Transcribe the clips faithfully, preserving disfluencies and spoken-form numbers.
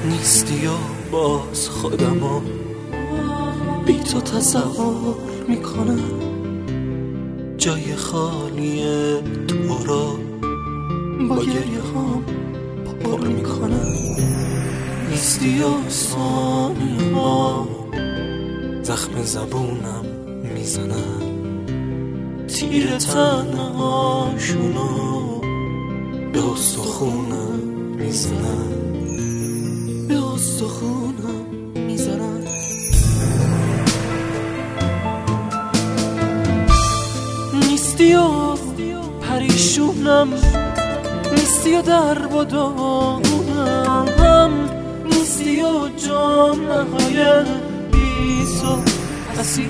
نیستی و باز خودمو بی تو تصور میکنم، جای خالی تو را با گریه هم پر میکنم. نیستی و ثانیه ها زخم زبونم میزنم، تیر تنهاشونو به استخونم میزنم، به استخونم میزنم. نیستی و پریشونم، نیستی و درب و داغونم، نیستی و جامعه بی تو اسیر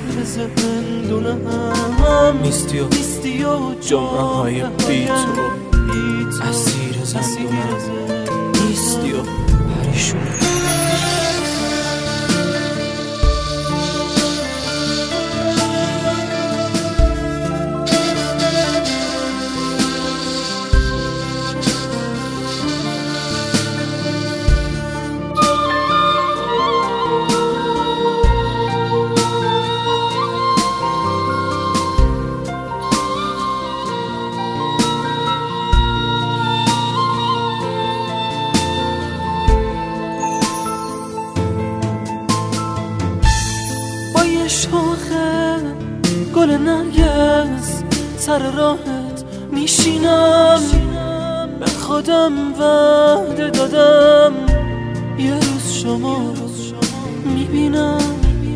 زندونم، نیستی و نیستی و جامعه بی تو اسیر زندونم، نیستی و پریشونم. شاخه گل نرگس سر راهت میشینم، به خودم وعده دادم یه روز شما رو میبینم.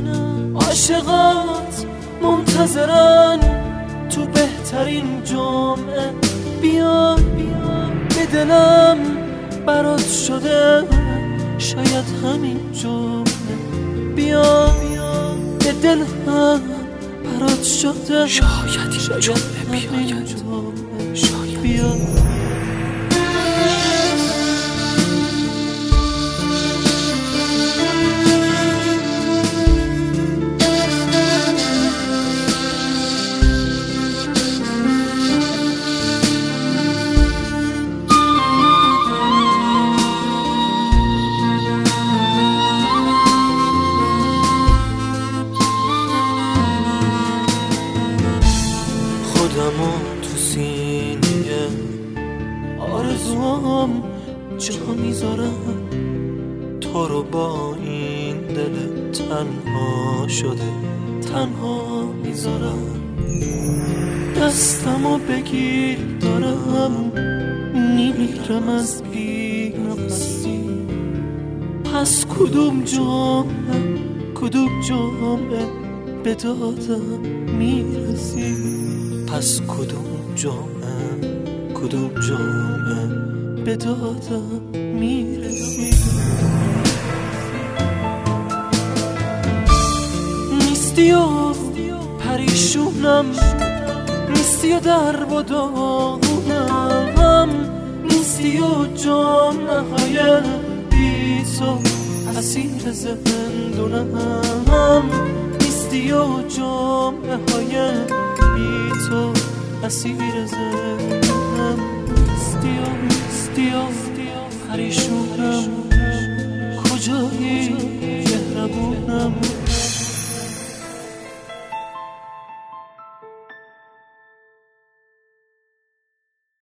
عاشقات منتظرن تو بهترین جمعه، بیا به دلم برات شده شاید همین جمعه، بیا به دل هم برات شده شاید این جمعه بیاید، شاید بیا. خودمو تو سینه آرزوام جا میذارم، تو رو با این دل تنها شده تنها میذارم. دستمو بگیر دارم میمیرم از بی نفسی، پس کدوم جمعه کدوم جمعه به دادم میرسی، پس کدوم جمعه کدوم جمعه به دادم میرسی. نیستی و پریشونم، نیستی و درب و داغونم، نیستی و جامعه های بی تو اسیر زندونم، نیستی و جامعه های بی تو اسیر زندونم. نیستی و نیستی و پریشون